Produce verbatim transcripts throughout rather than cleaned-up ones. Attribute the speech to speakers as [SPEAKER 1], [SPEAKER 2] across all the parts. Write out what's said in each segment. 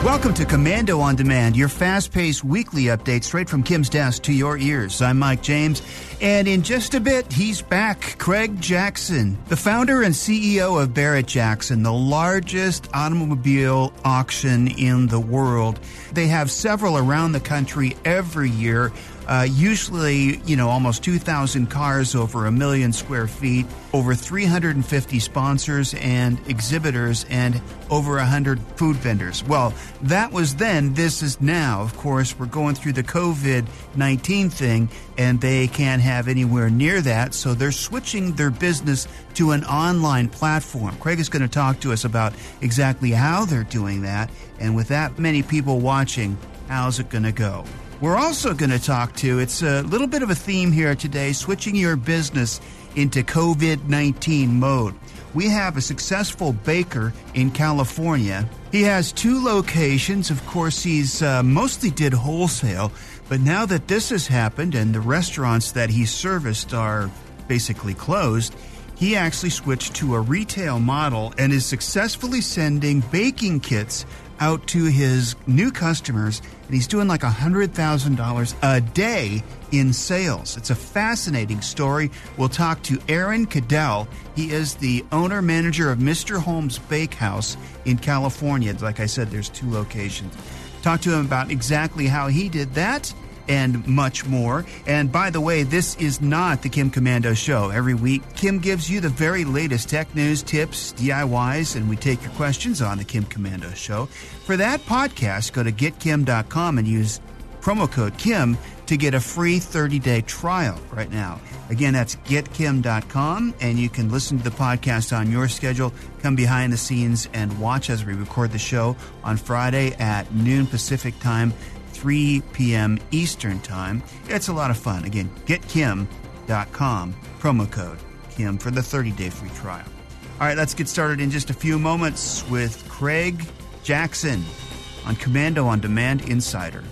[SPEAKER 1] Welcome to Komando on Demand, your fast-paced weekly update straight from Kim's desk to your ears. I'm Mike James, and in just a bit, he's back. Craig Jackson, the founder and C E O of Barrett-Jackson, the largest automobile auction in the world. They have several around the country every year, uh, usually, you know, almost two thousand cars, over a million square feet, over three hundred fifty sponsors and exhibitors, and over one hundred food vendors. Well, that was then. This is now. Of course, we're going through the covid nineteen thing, and they can't have anywhere near that, so they're switching their business to an online platform. Craig is going to talk to us about exactly how they're doing that, and with that many people watching, how's it going to go? We're also going to talk to, it's a little bit of a theme here today, switching your business into covid nineteen mode. We have a successful baker in California. He has two locations. Of course, he's uh, mostly did wholesale, but now that this has happened and the restaurants that he serviced are basically closed, he actually switched to a retail model and is successfully sending baking kits out to his new customers, and he's doing like one hundred thousand dollars a day in sales. It's a fascinating story. We'll talk to Aaron Cadell. He is the owner-manager of Mister Holmes Bakehouse in California. Like I said, there's two locations. Talk to him about exactly how he did that and much more. And by the way, this is not the Kim Komando Show. Every week, Kim gives you the very latest tech news, tips, D I Ys, and we take your questions on the Kim Komando Show. For that podcast, go to get kim dot com and use promo code Kim to get a free thirty-day trial right now. Again, that's get kim dot com, and you can listen to the podcast on your schedule, come behind the scenes, and watch as we record the show on Friday at noon Pacific time, three p.m. Eastern Time. It's a lot of fun. Again, get kim dot com, promo code Kim for the thirty-day free trial. All right, let's get started in just a few moments with Craig Jackson on Komando on Demand Insider.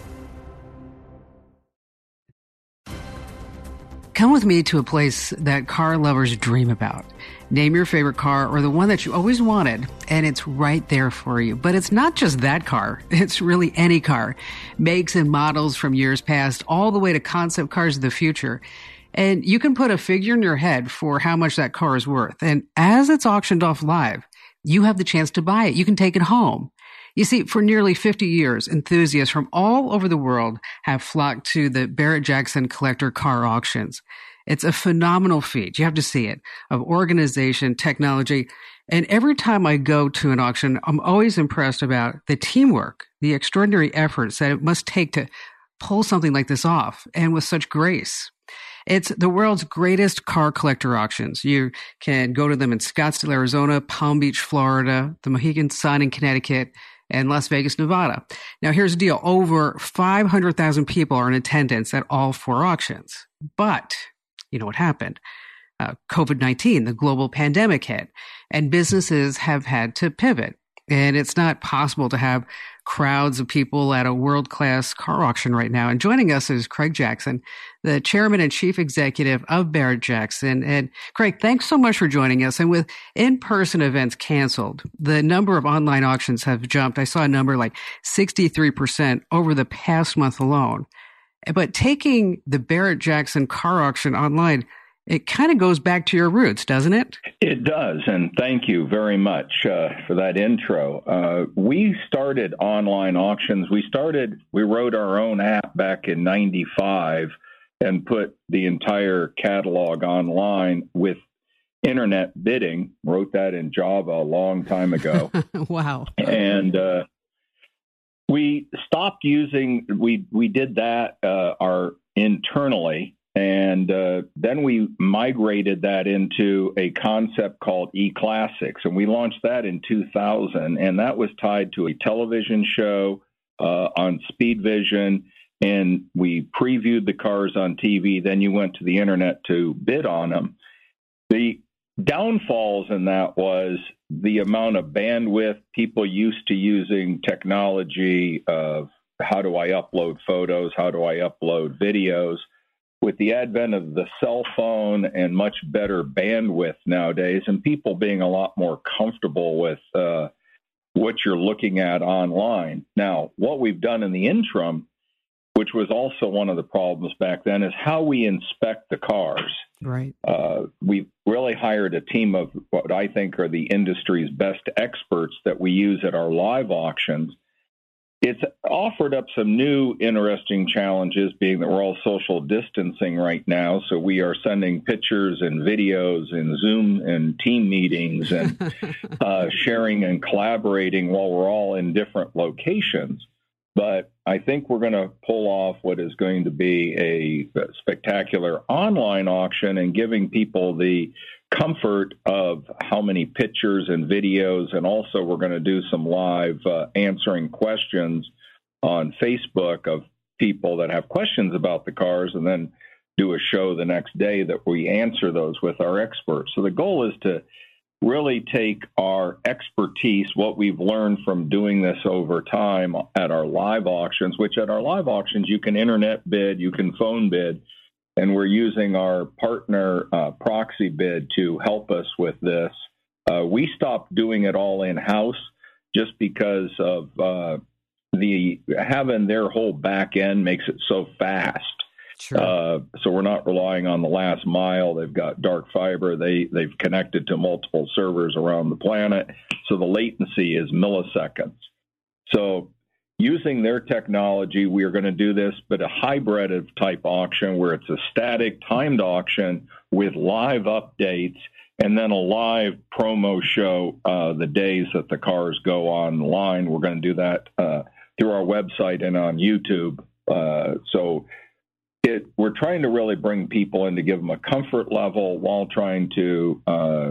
[SPEAKER 2] Come with me to a place that car lovers dream about. Name your favorite car or the one that you always wanted, and it's right there for you. But it's not just that car. It's really any car. Makes and models from years past, all the way to concept cars of the future. And you can put a figure in your head for how much that car is worth. And as it's auctioned off live, you have the chance to buy it. You can take it home. You see, for nearly fifty years, enthusiasts from all over the world have flocked to the Barrett-Jackson collector car auctions. It's a phenomenal feat. You have to see it, of organization, technology. And every time I go to an auction, I'm always impressed about the teamwork, the extraordinary efforts that it must take to pull something like this off, and with such grace. It's the world's greatest car collector auctions. You can go to them in Scottsdale, Arizona, Palm Beach, Florida, the Mohegan Sun in Connecticut, and Las Vegas, Nevada. Now, here's the deal. Over five hundred thousand people are in attendance at all four auctions. But you know what happened? Uh, covid nineteen, the global pandemic hit, and businesses have had to pivot. And it's not possible to have crowds of people at a world-class car auction right now. And joining us is Craig Jackson, the chairman and chief executive of Barrett-Jackson. And Craig, thanks so much for joining us. And with in-person events canceled, the number of online auctions have jumped. I saw a number like sixty-three percent over the past month alone. But taking the Barrett-Jackson car auction online, it kind of goes back to your roots, doesn't it?
[SPEAKER 3] It does, and thank you very much uh, for that intro. Uh, we started online auctions. We started, we wrote our own app back in ninety-five and put the entire catalog online with internet bidding. Wrote that in Java a long time ago.
[SPEAKER 2] Wow.
[SPEAKER 3] And uh, we stopped using, we, we did that uh, our internally. And uh, then we migrated that into a concept called eClassics, and we launched that in two thousand, and that was tied to a television show uh, on SpeedVision, and we previewed the cars on T V. Then you went to the internet to bid on them. The downfalls in that was the amount of bandwidth, people used to using technology of how do I upload photos, how do I upload videos. With the advent of the cell phone and much better bandwidth nowadays, and people being a lot more comfortable with uh, what you're looking at online. Now, what we've done in the interim, which was also one of the problems back then, is how we inspect the cars.
[SPEAKER 2] Right.
[SPEAKER 3] Uh, we've really hired a team of what I think are the industry's best experts that we use at our live auctions. It's offered up some new interesting challenges, being that we're all social distancing right now. So we are sending pictures and videos and Zoom and team meetings and uh, sharing and collaborating while we're all in different locations. But I think we're going to pull off what is going to be a spectacular online auction and giving people the comfort of how many pictures and videos. And also we're going to do some live uh, answering questions on Facebook of people that have questions about the cars, and then do a show the next day that we answer those with our experts. So the goal is to really take our expertise, what we've learned from doing this over time at our live auctions, which at our live auctions, you can internet bid, you can phone bid, and we're using our partner uh, Proxy Bid to help us with this. Uh, we stopped doing it all in-house just because of uh, the having their whole back end makes it so fast.
[SPEAKER 2] Sure.
[SPEAKER 3] Uh, so we're not relying on the last mile. They've got dark fiber. They, they've connected to multiple servers around the planet. So the latency is milliseconds. So using their technology, we are going to do this, but a hybrid of type auction where it's a static timed auction with live updates and then a live promo show uh, the days that the cars go online. We're going to do that uh, through our website and on YouTube. Uh, so It, we're trying to really bring people in to give them a comfort level while trying to uh,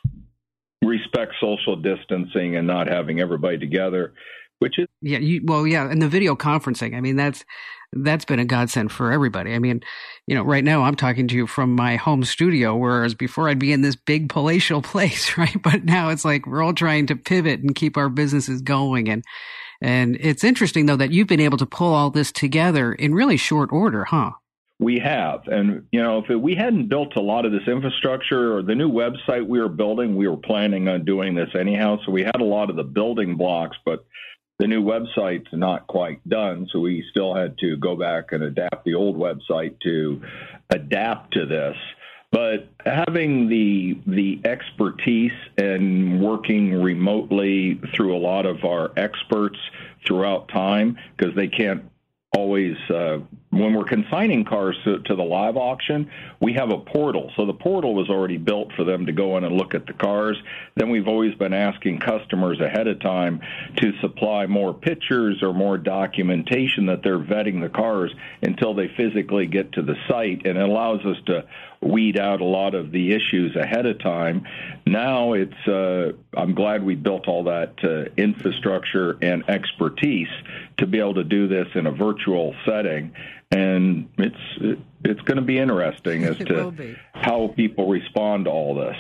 [SPEAKER 3] respect social distancing and not having everybody together, which is
[SPEAKER 2] yeah. You, well, yeah, and the video conferencing. I mean, that's that's been a godsend for everybody. I mean, you know, right now I'm talking to you from my home studio, whereas before I'd be in this big palatial place, right? But now it's like we're all trying to pivot and keep our businesses going, and and it's interesting though that you've been able to pull all this together in really short order, huh?
[SPEAKER 3] We have. And, you know, if we hadn't built a lot of this infrastructure or the new website we were building, we were planning on doing this anyhow. So we had a lot of the building blocks, but the new website's not quite done. So we still had to go back and adapt the old website to adapt to this. But having the the expertise and working remotely through a lot of our experts throughout time, because they can't always, uh, when we're consigning cars to, to the live auction, we have a portal. So the portal was already built for them to go in and look at the cars. Then we've always been asking customers ahead of time to supply more pictures or more documentation that they're vetting the cars until they physically get to the site. And it allows us to weed out a lot of the issues ahead of time. Now it's, uh, I'm glad we built all that uh, infrastructure and expertise to be able to do this in a virtual setting. And it's it, it's going to be interesting as to be. how people respond to all this.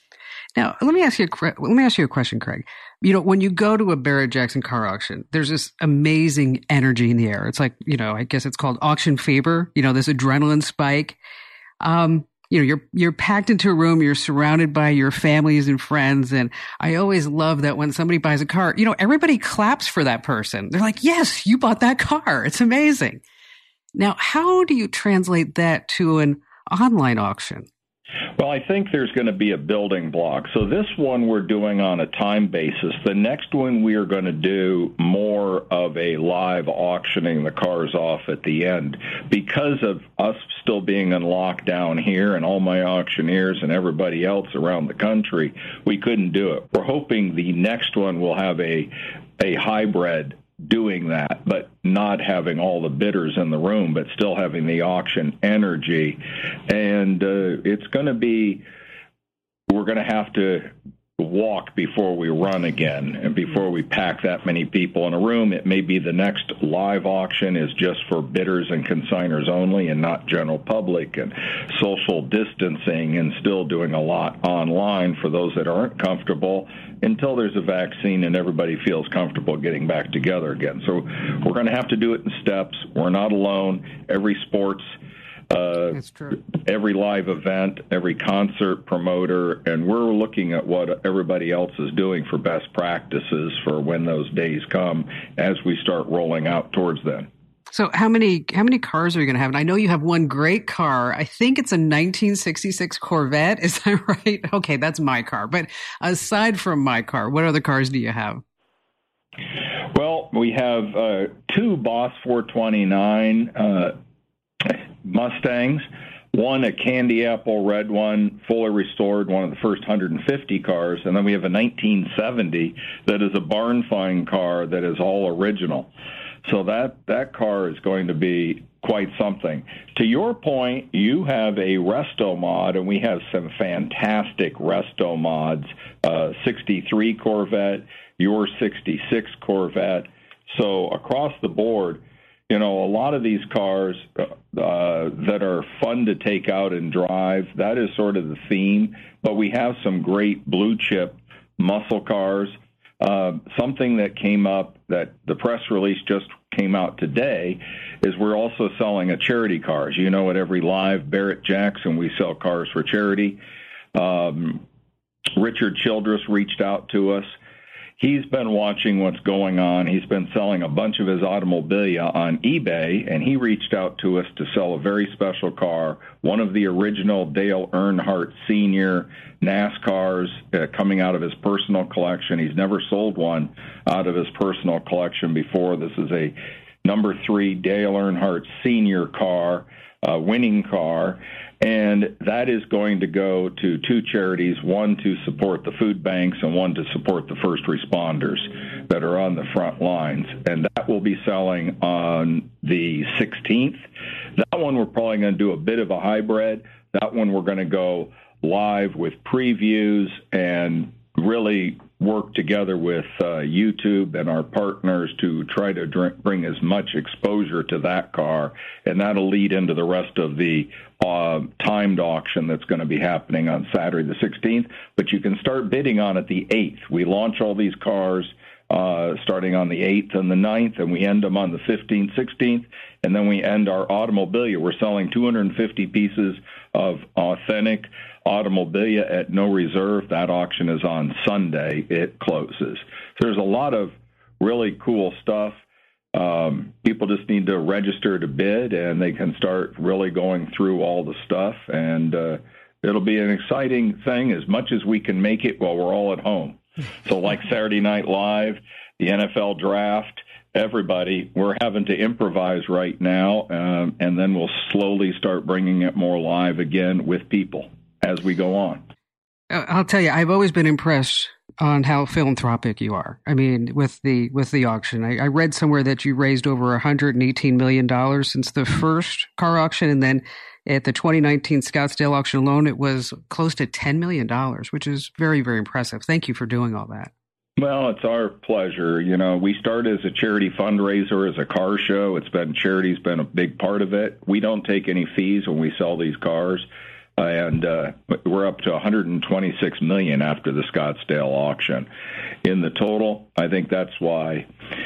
[SPEAKER 2] Now, let me ask you a, let me ask you a question, Craig. You know, when you go to a Barrett-Jackson car auction, there's this amazing energy in the air. It's like, you know, I guess it's called auction fever, you know, this adrenaline spike. Um, you know, you're you're packed into a room, you're surrounded by your families and friends. And I always love that when somebody buys a car, you know, everybody claps for that person. They're like, yes, you bought that car. It's amazing. Now, how do you translate that to an online auction?
[SPEAKER 3] Well, I think there's going to be a building block. So this one we're doing on a time basis. The next one we are going to do more of a live auctioning the cars off at the end. Because of us still being in lockdown here and all my auctioneers and everybody else around the country, we couldn't do it. We're hoping the next one will have a a hybrid doing that, but not having all the bidders in the room, but still having the auction energy. And uh, it's going to be, we're going to have to walk before we run again, and before we pack that many people in a room. It may be the next live auction is just for bidders and consigners only and not general public, and social distancing, and still doing a lot online for those that aren't comfortable until there's a vaccine and everybody feels comfortable getting back together again. So we're going to have to do it in steps. We're not alone. Every sports Uh,
[SPEAKER 2] That's true.
[SPEAKER 3] Every live event, every concert promoter, and we're looking at what everybody else is doing for best practices for when those days come as we start rolling out towards them.
[SPEAKER 2] So how many how many cars are you going to have? And I know you have one great car. I think it's a nineteen sixty-six Corvette. Is that right? Okay, that's my car. But aside from my car, what other cars do you have?
[SPEAKER 3] Well, we have uh, two Boss four twenty-nine uh, Mustangs, one a candy apple red one, fully restored, one of the first one hundred fifty cars, and then we have a nineteen seventy that is a barn find car that is all original. So that, that car is going to be quite something. To your point, you have a resto mod, and we have some fantastic resto mods, uh, sixty-three Corvette, your sixty-six Corvette. So across the board, you know, a lot of these cars uh, that are fun to take out and drive, that is sort of the theme. But we have some great blue chip muscle cars. Uh, something that came up that the press release just came out today is we're also selling a charity cars. You know, at every live Barrett Jackson, we sell cars for charity. Um, Richard Childress reached out to us. He's been watching what's going on. He's been selling a bunch of his automobilia on eBay, and he reached out to us to sell a very special car, one of the original Dale Earnhardt Senior NASCARs uh, coming out of his personal collection. He's never sold one out of his personal collection before. This is a number three Dale Earnhardt Senior car, uh, winning car. And that is going to go to two charities, one to support the food banks and one to support the first responders that are on the front lines. And that will be selling on the sixteenth. That one we're probably going to do a bit of a hybrid. That one we're going to go live with previews and really work together with uh, YouTube and our partners to try to drink, bring as much exposure to that car, and that'll lead into the rest of the uh, timed auction that's going to be happening on Saturday the sixteenth, but you can start bidding on it the eighth. We launch all these cars uh, starting on the eighth and the ninth, and we end them on the fifteenth, sixteenth, and then we end our automobilia. We're selling two hundred fifty pieces of authentic automobilia at no reserve. That auction is on Sunday. It closes. So there's a lot of really cool stuff. Um, people just need to register to bid, and they can start really going through all the stuff. And uh, it'll be an exciting thing as much as we can make it while we're all at home. So like Saturday Night Live, the N F L Draft, everybody, we're having to improvise right now, um, and then we'll slowly start bringing it more live again with people as we go on.
[SPEAKER 2] I'll tell you, I've always been impressed on how philanthropic you are. I mean, with the with the auction, I, I read somewhere that you raised over one hundred eighteen million dollars since the first car auction, and then at the twenty nineteen Scottsdale auction alone, it was close to ten million dollars, which is very, very impressive. Thank you for doing all that.
[SPEAKER 3] Well, it's our pleasure. You know, we started as a charity fundraiser, as a car show. It's been charity's been a big part of it. We don't take any fees when we sell these cars. And uh, we're up to one hundred twenty-six million dollars after the Scottsdale auction. In the total, I think that's why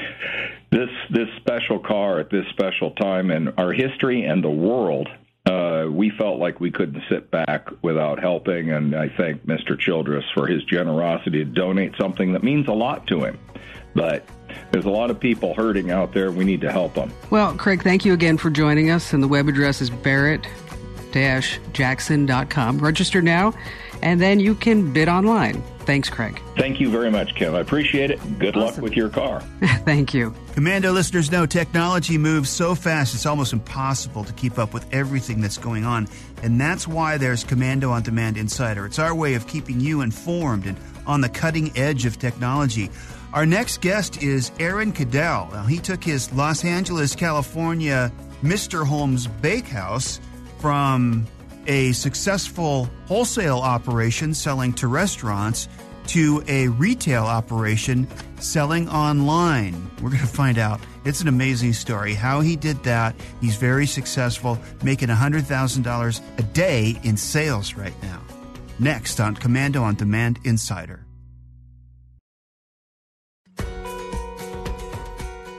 [SPEAKER 3] this this special car at this special time in our history and the world, uh, we felt like we couldn't sit back without helping. And I thank Mister Childress for his generosity to donate something that means a lot to him. But there's a lot of people hurting out there. We need to help them.
[SPEAKER 2] Well, Craig, thank you again for joining us. And the web address is Barrett Jackson dot com. Register now, and then you can bid online. Thanks, Craig.
[SPEAKER 3] Thank you very much, Kim. I appreciate it. Good awesome. Luck with your car.
[SPEAKER 2] Thank you.
[SPEAKER 1] Commando listeners know technology moves so fast it's almost impossible to keep up with everything that's going on, and that's why there's Commando On Demand Insider. It's our way of keeping you informed and on the cutting edge of technology. Our next guest is Aaron Cadell. Now, he took his Los Angeles, California Mister Holmes Bakehouse from a successful wholesale operation selling to restaurants to a retail operation selling online. We're going to find out. It's an amazing story how he did that. He's very successful, making one hundred thousand dollars a day in sales right now. Next on Commando On Demand Insider.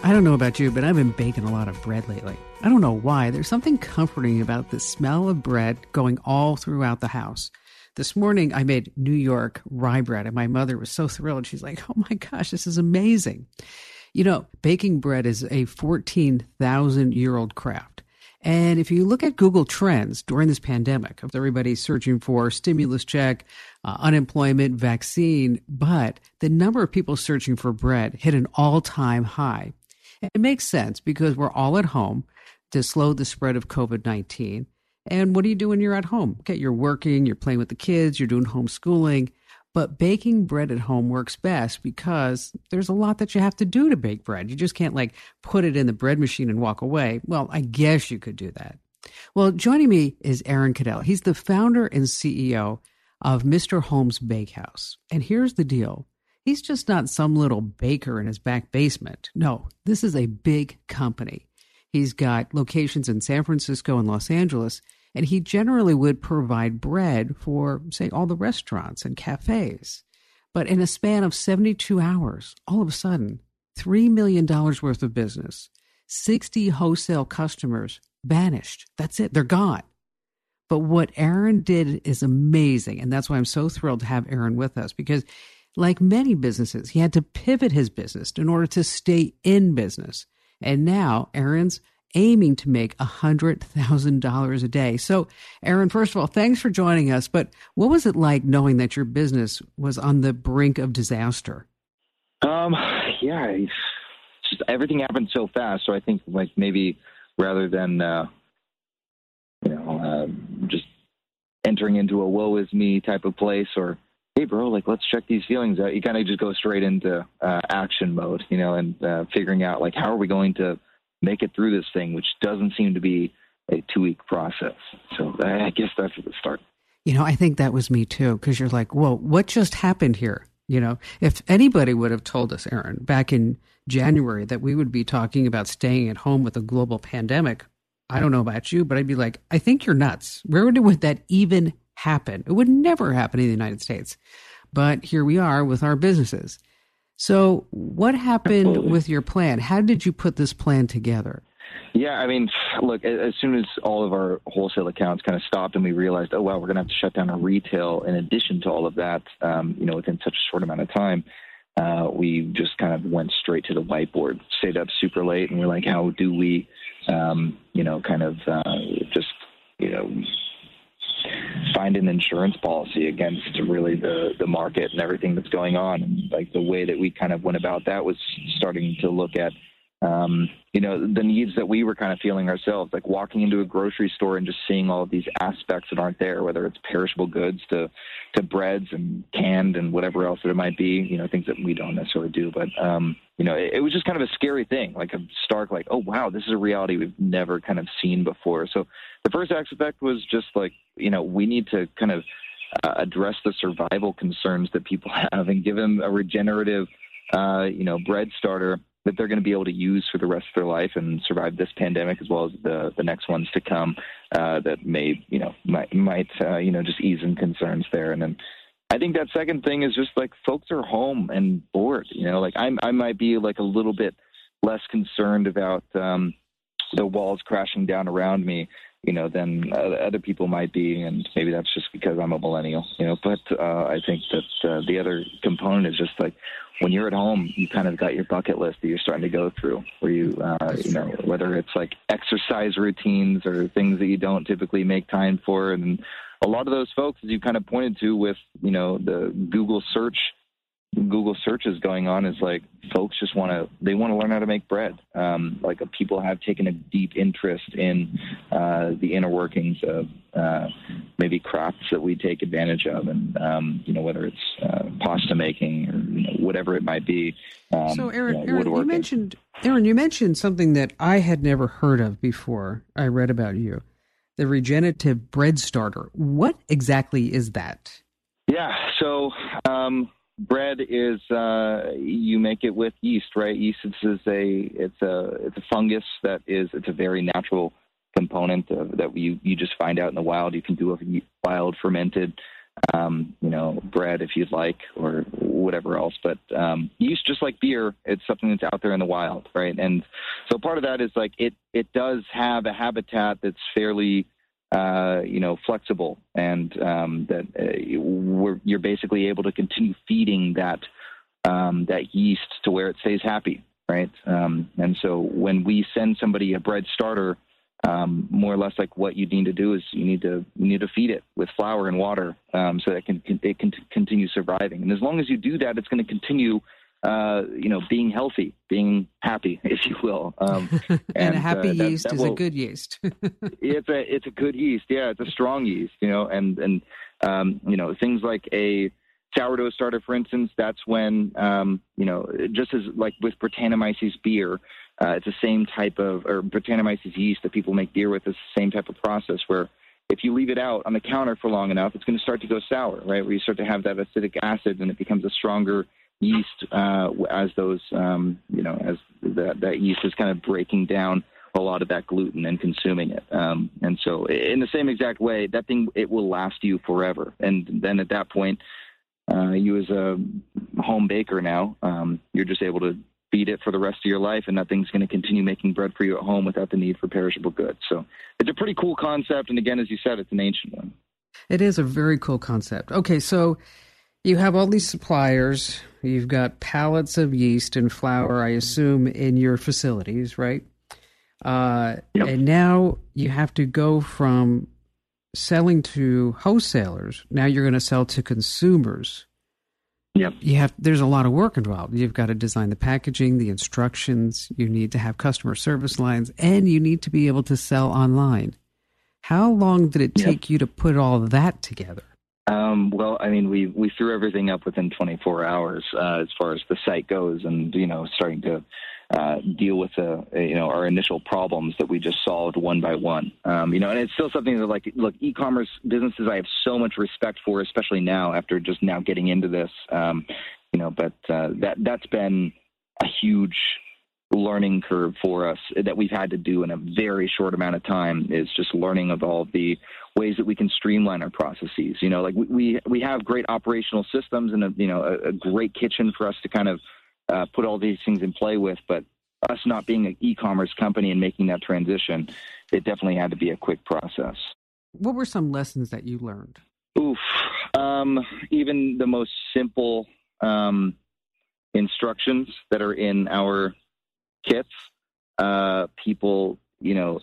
[SPEAKER 2] I don't know about you, but I've been baking a lot of bread lately. I don't know why. There's something comforting about the smell of bread going all throughout the house. This morning, I made New York rye bread, and my mother was so thrilled. She's like, oh my gosh, this is amazing. You know, baking bread is a fourteen thousand year old craft. And if you look at Google Trends during this pandemic, everybody's searching for stimulus check, uh, unemployment, vaccine, but the number of people searching for bread hit an all-time high. It makes sense because we're all at home to slow the spread of covid nineteen. And what do you do when you're at home? Okay, you're working, you're playing with the kids, you're doing homeschooling. But baking bread at home works best because there's a lot that you have to do to bake bread. You just can't like put it in the bread machine and walk away. Well, I guess you could do that. Well, joining me is Aaron Cadell. He's the founder and C E O of Mister Holmes Bakehouse. And here's the deal. He's just not some little baker in his back basement. No, this is a big company. He's got locations in San Francisco and Los Angeles, and he generally would provide bread for, say, all the restaurants and cafes. But in a span of seventy-two hours, all of a sudden, three million dollars worth of business, sixty wholesale customers vanished. That's it. They're gone. But what Aaron did is amazing, and that's why I'm so thrilled to have Aaron with us, because like many businesses, he had to pivot his business in order to stay in business. And now Aaron's aiming to make one hundred thousand dollars a day. So, Aaron, first of all, thanks for joining us. But what was it like knowing that your business was on the brink of disaster?
[SPEAKER 4] Um, yeah, it's just everything happened so fast. So I think like maybe rather than, uh, you know, uh, just entering into a woe is me type of place or, hey, bro, like, let's check these feelings out. You kind of just go straight into uh, action mode, you know, and uh, figuring out, like, how are we going to make it through this thing, which doesn't seem to be a two-week process. So I guess that's at the start.
[SPEAKER 2] You know, I think that was me, too, because you're like, whoa, what just happened here? You know, if anybody would have told us, Aaron, back in January that we would be talking about staying at home with a global pandemic, I don't know about you, but I'd be like, I think you're nuts. Where would, would that even happen? It would never happen in the United States. But here we are with our businesses. So what happened Absolutely. with your plan? How did you put this plan together?
[SPEAKER 4] Yeah, I mean, look, as soon as all of our wholesale accounts kind of stopped and we realized, oh, wow, we're going to have to shut down our retail in addition to all of that, um, you know, within such a short amount of time, uh, we just kind of went straight to the whiteboard, stayed up super late, and we're like, how do we, um, you know, kind of uh, just, you know, find an insurance policy against really the, the market and everything that's going on. And like the way that we kind of went about that was starting to look at, um, you know, the needs that we were kind of feeling ourselves, like walking into a grocery store and just seeing all of these aspects that aren't there, whether it's perishable goods to, to breads and canned and whatever else that it might be, you know, things that we don't necessarily do. But, um, you know, it, it was just kind of a scary thing, like a stark, like, oh, wow, this is a reality we've never kind of seen before. So the first aspect was just like, you know, we need to kind of uh, address the survival concerns that people have and give them a regenerative, uh, you know, bread starter that they're going to be able to use for the rest of their life and survive this pandemic as well as the, the next ones to come uh, that may, you know, might, might uh, you know, just ease in concerns there. And then I think that second thing is just like folks are home and bored, you know, like I'm, I might be like a little bit less concerned about um, the walls crashing down around me, you know, than uh, other people might be. And maybe that's just because I'm a millennial, you know, but uh, I think that uh, the other component is just like, when you're at home, you kind of got your bucket list that you're starting to go through where you, uh, you know, whether it's like exercise routines or things that you don't typically make time for. And a lot of those folks, as you kind of pointed to with, you know, the Google search, Google searches going on is like folks just want to, they want to learn how to make bread. Um, like uh, people have taken a deep interest in uh, the inner workings of uh, maybe crafts that we take advantage of. And, um, you know, whether it's uh, pasta making or you know, whatever it might be. Um,
[SPEAKER 2] so Aaron,
[SPEAKER 4] you know,
[SPEAKER 2] Aaron you mentioned, Aaron, you mentioned something that I had never heard of before I read about you, the regenerative bread starter. What exactly is that?
[SPEAKER 4] Yeah. So, um, bread is uh, you make it with yeast, right? Yeast is a it's a it's a fungus that is it's a very natural component of, that you you just find out in the wild. You can do a wild fermented um, you know, bread if you'd like, or whatever else. But um, yeast, just like beer, it's something that's out there in the wild, right? And so part of that is like it it does have a habitat that's fairly uh, you know, flexible, and um, that uh, we're, you're basically able to continue feeding that um, that yeast to where it stays happy, right? Um, and so when we send somebody a bread starter, um, more or less like what you need to do is you need to you need to feed it with flour and water um, so that it can it can continue surviving. And as long as you do that, it's going to continue. Uh, you know, being healthy, being happy, if you will. Um,
[SPEAKER 2] and,
[SPEAKER 4] and
[SPEAKER 2] a happy
[SPEAKER 4] uh, that,
[SPEAKER 2] yeast
[SPEAKER 4] that
[SPEAKER 2] is
[SPEAKER 4] will,
[SPEAKER 2] a good yeast.
[SPEAKER 4] it's a it's a good yeast. Yeah, it's a strong yeast. You know, and and um, you know, things like a sourdough starter, for instance. That's when um, you know, just as like with Brettanomyces beer, uh, it's the same type of or Brettanomyces yeast that people make beer with. Is the same type of process where if you leave it out on the counter for long enough, it's going to start to go sour, right? Where you start to have that acidic acid, and it becomes a stronger yeast uh, as those, um, you know, as that, that yeast is kind of breaking down a lot of that gluten and consuming it. Um, and so in the same exact way, that thing, it will last you forever. And then at that point, uh, you as a home baker now, um, you're just able to feed it for the rest of your life, and that thing's going to continue making bread for you at home without the need for perishable goods. So it's a pretty cool concept. And again, as you said, it's an ancient one.
[SPEAKER 2] It is a very cool concept. Okay, so you have all these suppliers. You've got pallets of yeast and flour, I assume, in your facilities, right? Uh,
[SPEAKER 4] yep.
[SPEAKER 2] And now you have to go from selling to wholesalers. Now you're going to sell to consumers.
[SPEAKER 4] Yep.
[SPEAKER 2] You have. There's a lot of work involved. You've got to design the packaging, the instructions. You need to have customer service lines, and you need to be able to sell online. How long did it take yep. you to put all that together?
[SPEAKER 4] Um, well, I mean, we, we threw everything up within twenty-four hours uh, as far as the site goes, and, you know, starting to uh, deal with, the, you know, our initial problems that we just solved one by one. Um, you know, and it's still something that, like, look, e-commerce businesses I have so much respect for, especially now after just now getting into this, um, you know, but uh, that, that's been a huge learning curve for us that we've had to do in a very short amount of time, is just learning of all the ways that we can streamline our processes. You know, like we, we, we have great operational systems and a, you know, a, a great kitchen for us to kind of uh, put all these things in play with, but us not being an e-commerce company and making that transition, it definitely had to be a quick process.
[SPEAKER 2] What were some lessons that you learned?
[SPEAKER 4] Oof. Um, even the most simple um, instructions that are in our kits, uh, people, you know,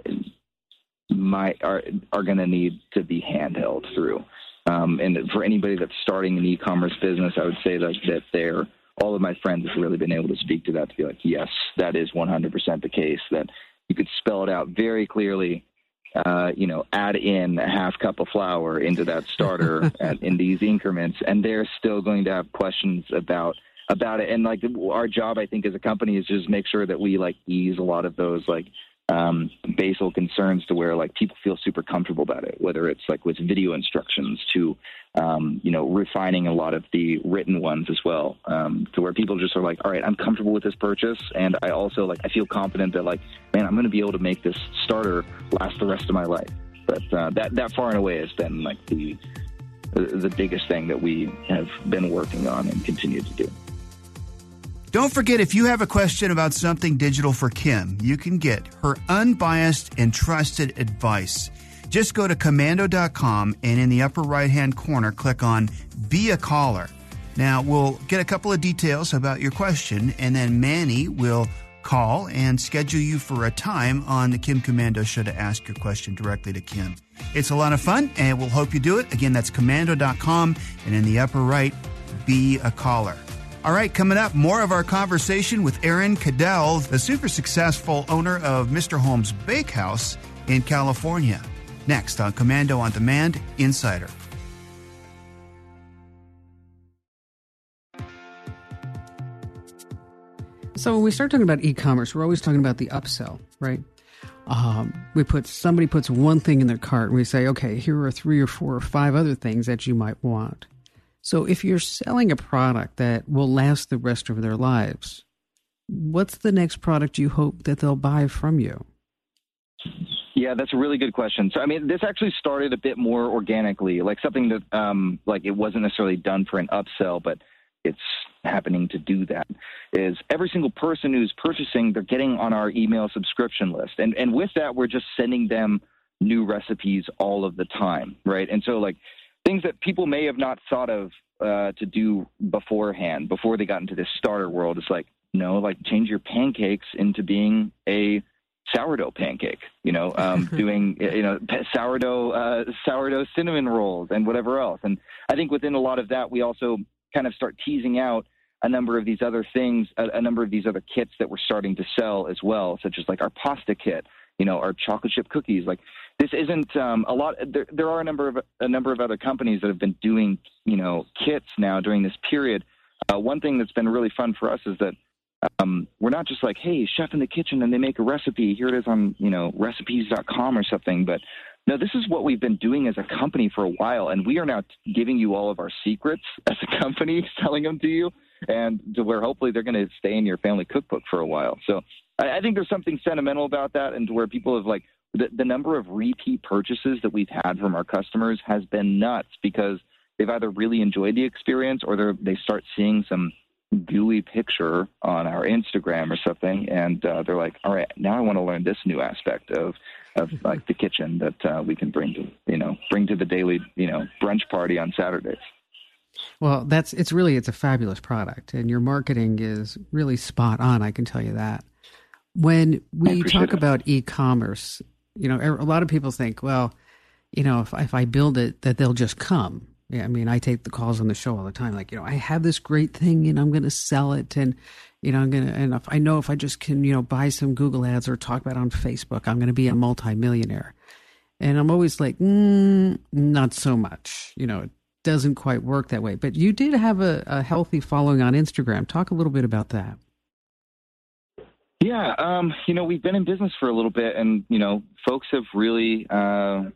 [SPEAKER 4] might are are going to need to be handheld through. Um, and for anybody that's starting an e-commerce business, I would say that that they're all of my friends have really been able to speak to that, to be like, yes, that is one hundred percent the case. That you could spell it out very clearly. Uh, you know, add in a half cup of flour into that starter at, in these increments, and they're still going to have questions about. about it. And like our job, I think, as a company is just make sure that we like ease a lot of those like um, basal concerns to where like people feel super comfortable about it, whether it's like with video instructions to, um, you know, refining a lot of the written ones as well, um, to where people just are like, all right, I'm comfortable with this purchase. And I also like, I feel confident that like, man, I'm going to be able to make this starter last the rest of my life. But uh, that, that far and away has been like the, the biggest thing that we have been working on and continue to do.
[SPEAKER 1] Don't forget, if you have a question about something digital for Kim, you can get her unbiased and trusted advice. Just go to komando dot com and in the upper right-hand corner, click on Be a Caller. Now, we'll get a couple of details about your question, and then Manny will call and schedule you for a time on the Kim Komando Show to ask your question directly to Kim. It's a lot of fun, and we'll hope you do it. Again, that's komando dot com, and in the upper right, Be a Caller. All right, coming up, more of our conversation with Aaron Cadell, the super successful owner of Mister Holmes Bakehouse in California. Next on Komando on Demand Insider.
[SPEAKER 2] So when we start talking about e-commerce, we're always talking about the upsell, right? Um, we put somebody puts one thing in their cart and we say, okay, here are three or four or five other things that you might want. So if you're selling a product that will last the rest of their lives, what's the next product you hope that they'll buy from you?
[SPEAKER 4] Yeah. Yeah, that's a really good question. So, I mean, this actually started a bit more organically, like something that, um, like, it wasn't necessarily done for an upsell, but it's happening to do that. Is every single person who's purchasing, they're getting on our email subscription list, and and with that, we're just sending them new recipes all of the time, right? And so, like, things that people may have not thought of uh, to do beforehand, before they got into this starter world, it's like, no, like, change your pancakes into being a sourdough pancake, you know, um, doing, you know, sourdough, uh, sourdough cinnamon rolls and whatever else. And I think within a lot of that, we also kind of start teasing out a number of these other things, a, a number of these other kits that we're starting to sell as well, such as like our pasta kit, you know, our chocolate chip cookies. Like, this isn't um, a lot. There, there are a number of a number of other companies that have been doing, you know, kits now during this period. Uh, one thing that's been really fun for us is that Um, we're not just like, hey, chef in the kitchen, and they make a recipe. Here it is on, you know, recipes dot com or something. But no, this is what we've been doing as a company for a while, and we are now giving you all of our secrets as a company, selling them to you, and to where hopefully they're going to stay in your family cookbook for a while. So I, I think there's something sentimental about that, and to where people have, like, the, the number of repeat purchases that we've had from our customers has been nuts, because they've either really enjoyed the experience or they they start seeing some gooey picture on our Instagram or something, and uh, they're like, all right, now I want to learn this new aspect of of like the kitchen that uh, we can bring to, you know, bring to the daily, you know, brunch party on Saturdays.
[SPEAKER 2] Well, that's it's really it's a fabulous product, and your marketing is really spot on, I can tell you that. When we talk it. about e-commerce, you know, a lot of people think, well, you know, if if I build it, that they'll just come. Yeah, I mean, I take the calls on the show all the time. Like, you know, I have this great thing and I'm going to sell it. And, you know, I'm going to, and if I know if I just can, you know, buy some Google ads or talk about it on Facebook, I'm going to be a multimillionaire. And I'm always like, mm, not so much. You know, it doesn't quite work that way. But you did have a, a healthy following on Instagram. Talk a little bit about that.
[SPEAKER 4] Yeah. Um, you know, we've been in business for a little bit, and, you know, folks have really, uh,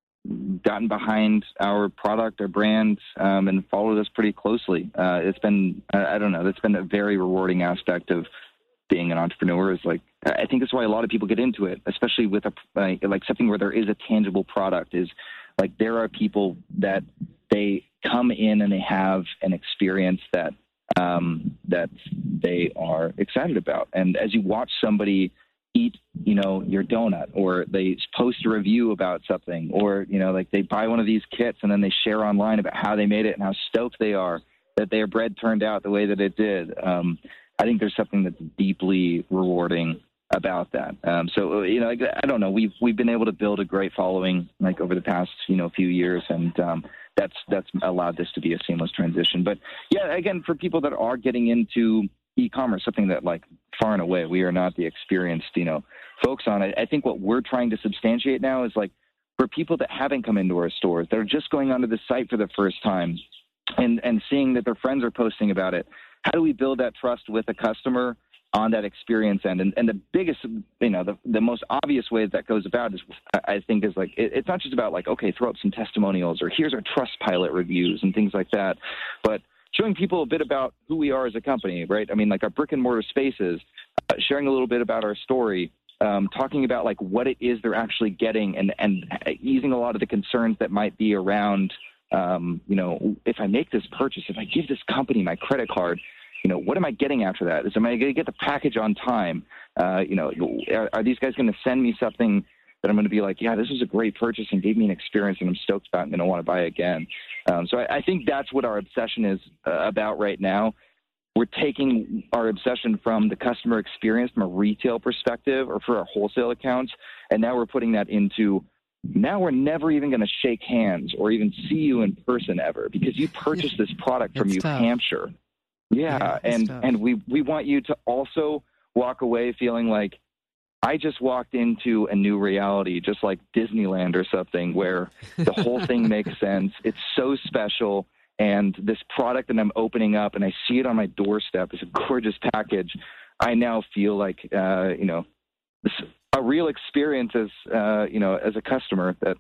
[SPEAKER 4] gotten behind our product, our brand, um, and followed us pretty closely. Uh, it's been, I don't know, it's been a very rewarding aspect of being an entrepreneur. Is like, I think that's why a lot of people get into it, especially with a, like something where there is a tangible product. Is like, there are people that they come in and they have an experience that, um, that they are excited about. And as you watch somebody eat, you know, your donut, or they post a review about something, or, you know, like they buy one of these kits and then they share online about how they made it and how stoked they are that their bread turned out the way that it did. Um, I think there's something that's deeply rewarding about that. Um, so, you know, I don't know, we've, we've been able to build a great following, like, over the past, you know, few years. And, um, that's, that's allowed this to be a seamless transition. But yeah, again, for people that are getting into e-commerce, something that, like, far and away, we are not the experienced, you know, folks on it. I think what we're trying to substantiate now is, like, for people that haven't come into our stores, that are just going onto the site for the first time and, and seeing that their friends are posting about it, how do we build that trust with a customer on that experience end? And, and the biggest, you know, the, the most obvious way that goes about is, I think, is like, it, it's not just about, like, okay, throw up some testimonials, or here's our Trustpilot reviews and things like that, but showing people a bit about who we are as a company, right? I mean, like, our brick and mortar spaces, uh, sharing a little bit about our story, um, talking about, like, what it is they're actually getting, and, and easing a lot of the concerns that might be around, um, you know, if I make this purchase, if I give this company my credit card, you know, what am I getting after that? Is am I going to get the package on time? Uh, you know, are, are these guys going to send me something that I'm going to be like, yeah, this was a great purchase and gave me an experience and I'm stoked about it and I want to buy it again. Um, so I, I think that's what our obsession is uh, about right now. We're taking our obsession from the customer experience from a retail perspective, or for our wholesale accounts, and now we're putting that into, now we're never even going to shake hands or even see you in person ever, because you purchased this product from New tough. Hampshire. Yeah, yeah, and, and we, we want you to also walk away feeling like, I just walked into a new reality, just like Disneyland or something, where the whole thing makes sense. It's so special. And this product that I'm opening up and I see it on my doorstep is a gorgeous package. I now feel like, uh, you know, this, a real experience as, uh, you know, as a customer that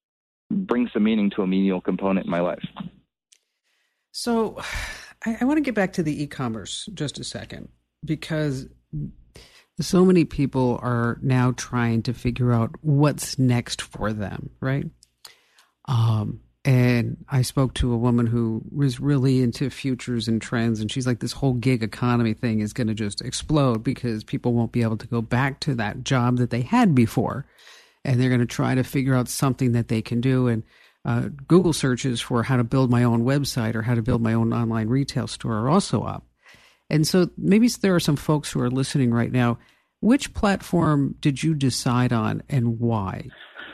[SPEAKER 4] brings some meaning to a menial component in my life.
[SPEAKER 2] So I, I want to get back to the e-commerce just a second, because So many people are now trying to figure out what's next for them, right? Um, and I spoke to a woman who was really into futures and trends, and she's like, this whole gig economy thing is going to just explode because people won't be able to go back to that job that they had before. And they're going to try to figure out something that they can do. And uh, Google searches for how to build my own website or how to build my own online retail store are also up. And so maybe there are some folks who are listening right now. Which platform did you decide on and why?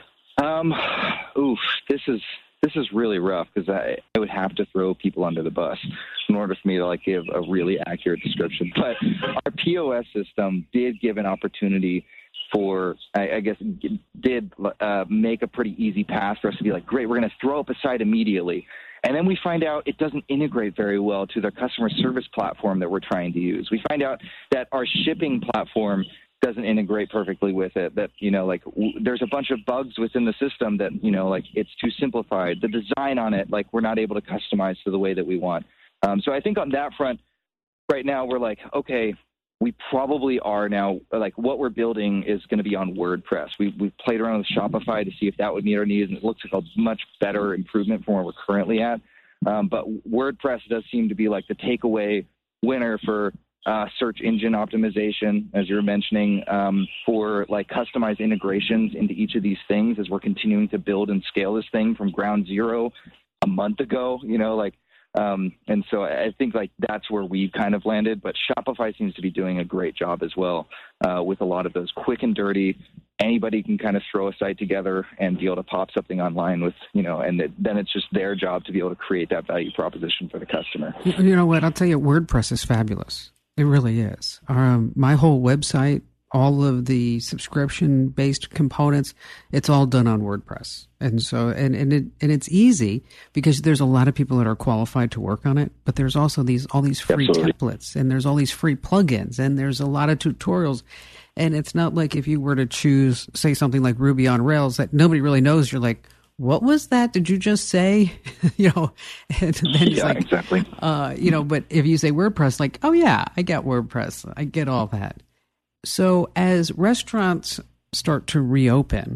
[SPEAKER 4] Um, oof, this is this is really rough because I, I would have to throw people under the bus in order for me to like give a really accurate description. But our P O S system did give an opportunity for, I, I guess, did uh, make a pretty easy path for us to be like, great, we're going to throw up a site immediately. And then we find out it doesn't integrate very well to the customer service platform that we're trying to use. We find out that our shipping platform doesn't integrate perfectly with it, that, you know, like w- there's a bunch of bugs within the system that, you know, like it's too simplified. The design on it, like we're not able to customize to the way that we want. Um, so I think on that front, right now we're like, okay, we probably are now, like what we're building is going to be on WordPress. We, we've played around with Shopify to see if that would meet our needs, and it looks like a much better improvement from where we're currently at. Um, but WordPress does seem to be like the takeaway winner for uh, search engine optimization, as you were mentioning, um, for like customized integrations into each of these things as we're continuing to build and scale this thing from ground zero a month ago, you know, like, Um, and so I think like that's where we've kind of landed, but Shopify seems to be doing a great job as well uh, with a lot of those quick and dirty. Anybody can kind of throw a site together and be able to pop something online with, you know, and it, then it's just their job to be able to create that value proposition for the customer.
[SPEAKER 2] You know what? I'll tell you, WordPress is fabulous. It really is. Um, my whole website, all of the subscription-based components, it's all done on WordPress. And so, and, and it, and it's easy because there's a lot of people that are qualified to work on it, but there's also these, all these free Absolutely. templates, and there's all these free plugins, and there's a lot of tutorials. And it's not like if you were to choose, say, something like Ruby on Rails that nobody really knows, you're like, what was that? Did you just say? you know, and then it's
[SPEAKER 4] yeah,
[SPEAKER 2] like,
[SPEAKER 4] exactly.
[SPEAKER 2] Uh, you know, but if you say WordPress, like, oh yeah, I get WordPress. I get all that. So as restaurants start to reopen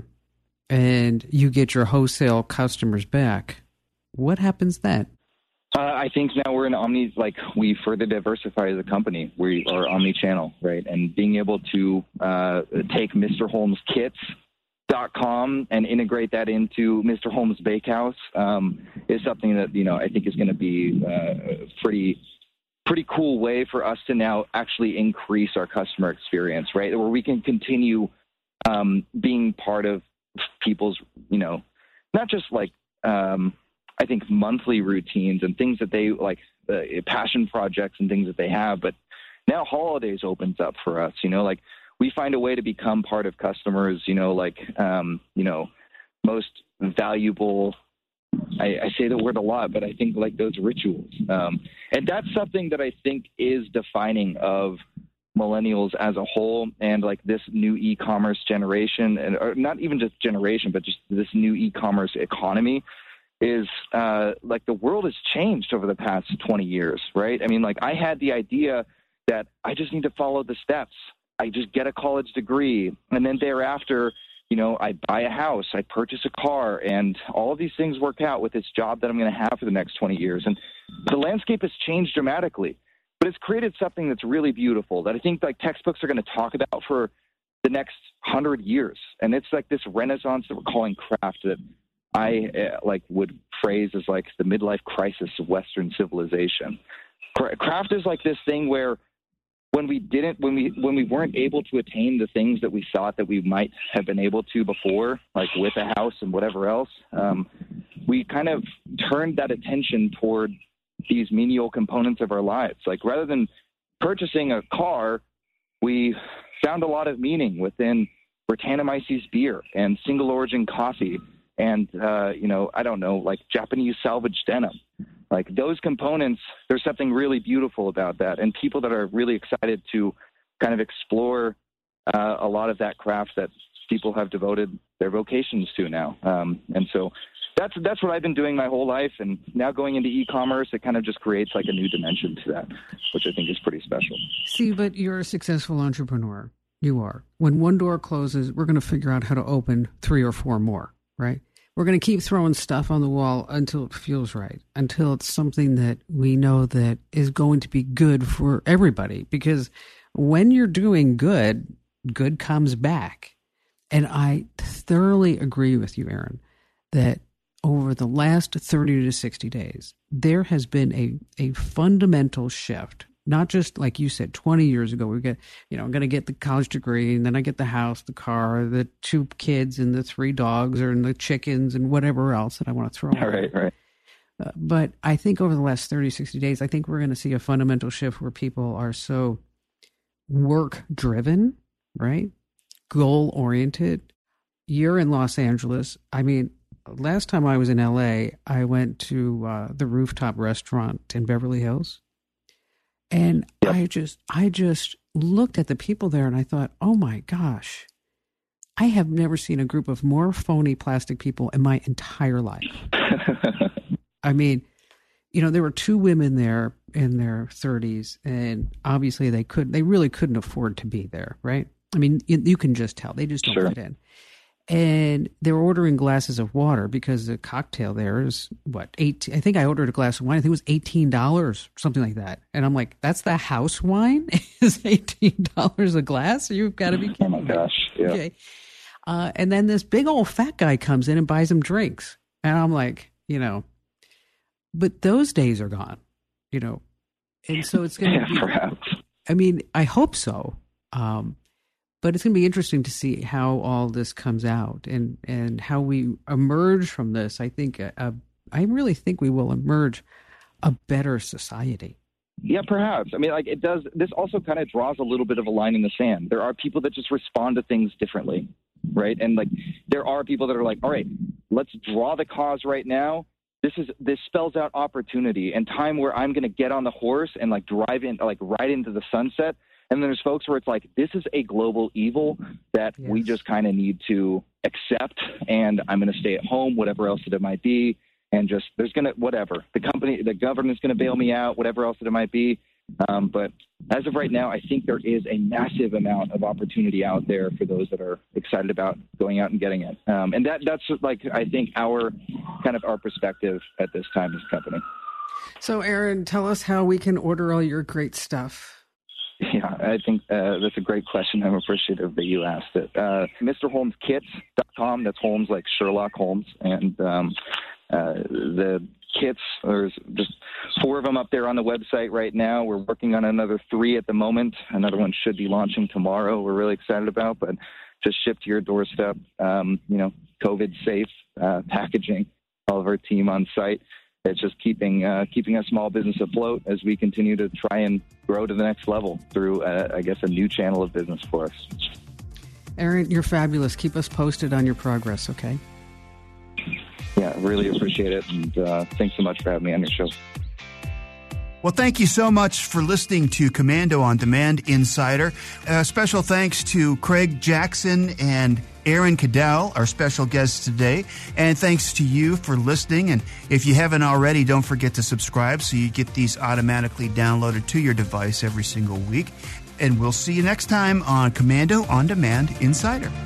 [SPEAKER 2] and you get your wholesale customers back, what happens then?
[SPEAKER 4] Uh, I think now we're in omni, like we further diversify as a company. We are omni-channel, right? And being able to uh, take Mister Holmes Kits dot com and integrate that into Mister Holmes Bakehouse um, is something that, you know, I think is going to be uh, pretty pretty cool way for us to now actually increase our customer experience, right? Where we can continue um, being part of people's, you know, not just like, um, I think monthly routines and things that they like, uh, passion projects and things that they have, but now holidays opens up for us, you know, like we find a way to become part of customers, you know, like, um, you know, most valuable, I, I say the word a lot, but I think like those rituals. Um, and that's something that I think is defining of millennials as a whole, and like this new e-commerce generation, and or not even just generation, but just this new e-commerce economy is uh, like the world has changed over the past twenty years, right? I mean, like I had the idea that I just need to follow the steps. I just get a college degree, and then thereafter, you know, I buy a house, I purchase a car, and all of these things work out with this job that I'm going to have for the next twenty years. And the landscape has changed dramatically, but it's created something that's really beautiful that I think like textbooks are going to talk about for the next hundred years. And it's like this renaissance that we're calling craft that I uh, like would phrase as like the midlife crisis of Western civilization. Craft is like this thing where when we didn't, when we when we weren't able to attain the things that we thought that we might have been able to before, like with a house and whatever else, um, we kind of turned that attention toward these menial components of our lives. Like rather than purchasing a car, we found a lot of meaning within Britannomyces beer and single origin coffee and, uh, you know, I don't know, like Japanese salvage denim. Like those components, there's something really beautiful about that. And people that are really excited to kind of explore uh, a lot of that craft that people have devoted their vocations to now. Um, and so that's that's what I've been doing my whole life. And now going into e-commerce, it kind of just creates like a new dimension to that, which I think is pretty special.
[SPEAKER 2] See, but you're a successful entrepreneur. You are. When one door closes, we're going to figure out how to open three or four more, right? We're going to keep throwing stuff on the wall until it feels right, until it's something that we know that is going to be good for everybody. Because when you're doing good, good comes back. And I thoroughly agree with you, Aaron, that over the last thirty to sixty days, there has been a, a fundamental shift. Not just like you said, twenty years ago, we get, you know, I'm going to get the college degree and then I get the house, the car, the two kids and the three dogs or and the chickens and whatever else that I want to throw.
[SPEAKER 4] All right, right.
[SPEAKER 2] Uh, but I think over the last thirty, sixty days, I think we're going to see a fundamental shift where people are so work driven, right? Goal oriented. You're in Los Angeles. I mean, last time I was in L A, I went to uh, the Rooftop Restaurant in Beverly Hills. And yep. I just, I just looked at the people there and I thought, oh my gosh, I have never seen a group of more phony plastic people in my entire life. I mean, you know, there were two women there in their thirties and obviously they could, they really couldn't afford to be there. Right. I mean, you, you can just tell they just don't
[SPEAKER 4] sure.
[SPEAKER 2] fit in. And they were ordering glasses of water because the cocktail there is what, eight. I think I ordered a glass of wine. I think it was eighteen dollars, something like that. And I'm like, that's the house wine is eighteen dollars a glass? You've got to be kidding me.
[SPEAKER 4] Oh my gosh. Yeah.
[SPEAKER 2] Okay. Uh, and then this big old fat guy comes in and buys him drinks. And I'm like, you know, but those days are gone, you know. And so it's going to
[SPEAKER 4] yeah,
[SPEAKER 2] be,
[SPEAKER 4] perhaps.
[SPEAKER 2] I mean, I hope so. Um, But it's going to be interesting to see how all this comes out and, and how we emerge from this. I think, uh, I really think we will emerge a better society.
[SPEAKER 4] Yeah, perhaps. I mean, like it does. This also kind of draws a little bit of a line in the sand. There are people that just respond to things differently, right? And like there are people that are like, all right, let's draw the cause right now. This is this spells out opportunity and time where I'm going to get on the horse and like drive in, like right into the sunset. And then there's folks where it's like, this is a global evil that yes. we just kind of need to accept. And I'm going to stay at home, whatever else that it might be. And just there's going to whatever the company, the government's going to bail me out, whatever else that it might be. Um, but as of right now, I think there is a massive amount of opportunity out there for those that are excited about going out and getting it. Um, and that that's like, I think, our kind of our perspective at this time as a company.
[SPEAKER 2] So, Aaron, tell us how we can order all your great stuff.
[SPEAKER 4] Yeah, I think uh, that's a great question. I'm appreciative that you asked it. Uh, Mister Holmes Kits dot com, that's Holmes like Sherlock Holmes. And um, uh, the kits, there's just four of them up there on the website right now. We're working on another three at the moment. Another one should be launching tomorrow. We're really excited about, but just ship to your doorstep, um, you know, COVID safe uh, packaging, all of our team on site. It's just keeping uh, keeping a small business afloat as we continue to try and grow to the next level through, uh, I guess, a new channel of business for us.
[SPEAKER 2] Aaron, you're fabulous. Keep us posted on your progress, okay?
[SPEAKER 4] Yeah, really appreciate it. And uh, thanks so much for having me on your show.
[SPEAKER 1] Well, thank you so much for listening to Komando on Demand Insider. A special thanks to Craig Jackson and Aaron Cadell, our special guests today. And thanks to you for listening. And if you haven't already, don't forget to subscribe so you get these automatically downloaded to your device every single week. And we'll see you next time on Komando on Demand Insider.